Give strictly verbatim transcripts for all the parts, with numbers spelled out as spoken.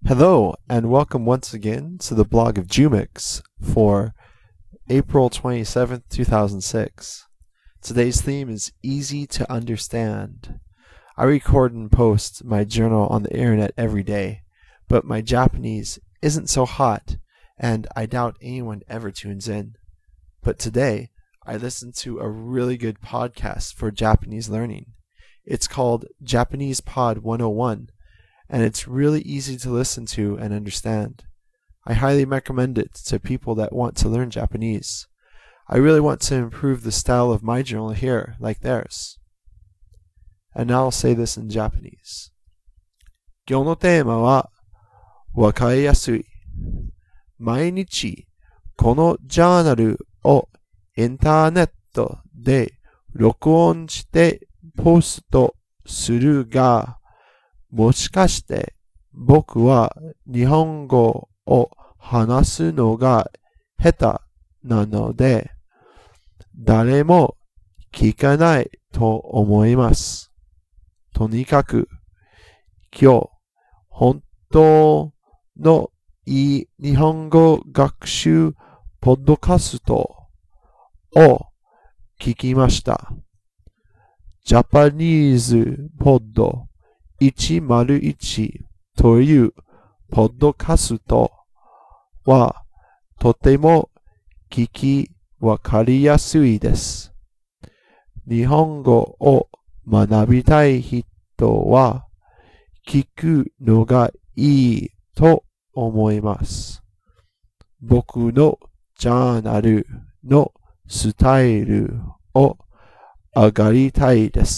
Hello, and welcome once again to the blog of Jumix for April twenty-seventh, two thousand six. Today's theme is easy to understand. I record and post my journal on the internet every day, but my Japanese isn't so hot, and I doubt anyone ever tunes in. But today, I listened to a really good podcast for Japanese learning. It's called Japanese Pod one oh one. And it's really easy to listen to and understand. I highly recommend it to people that want to learn Japanese. I really want to improve the style of my journal here, like theirs. And now I'll say this in Japanese. 今日のテーマはわかりやすい。毎日このジャーナルをインターネットで録音してポストするが、もしかして僕は日本語を話すのが下手なので誰も聞かないと思います。とにかく今日本当のいい日本語学習ポッドキャストを聞きました。ジャパニーズポッドいちまるいちというポッドキャストはとても聞きわかりやすいです。日本語を学びたい人は聞くのがいいと思います。僕のジャーナルのスタイルを上がりたいです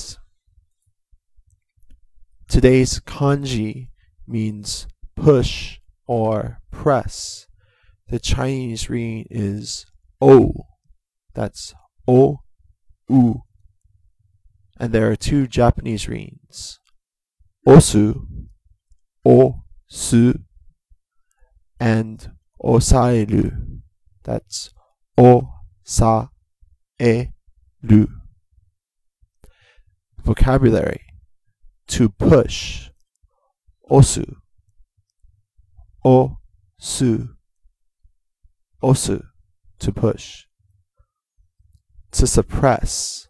。Today's kanji means push or press. The Chinese reading is O. That's O, U. And there are two Japanese readings. Osu, O-su, and osairu. That's O-sa-e-ru. Vocabulary. To push, osu, o-su, osu, to push. To suppress,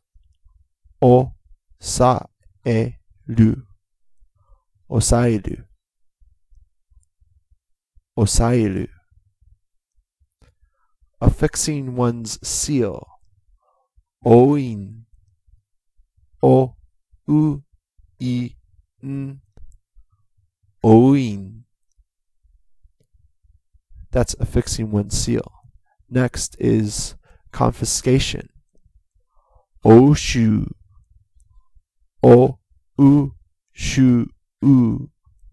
o-sa-e-ru, osairu, osairu. Affixing one's seal, oin, o-u, I, n, oin. That's affixing one's seal. Next is confiscation. Oshu. O, u, shu, u.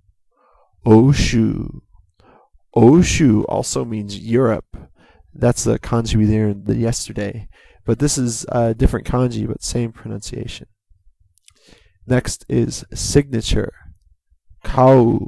Oshu. Oshu also means Europe. That's the kanji we learned yesterday. But this is a different kanji, but same pronunciation. Next is signature. Kau.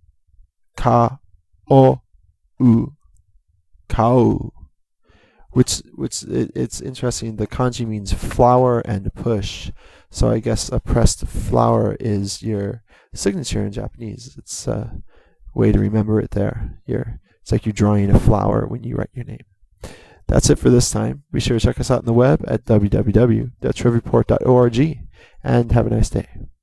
Ka-o-u. Kau. Which, which it, it's interesting. The kanji means flower and push. So I guess a pressed flower is your signature in Japanese. It's a way to remember it there. You're, it's like you're drawing a flower when you write your name. That's it for this time. Be sure to check us out on the web at w w w dot triveport dot org and have a nice day.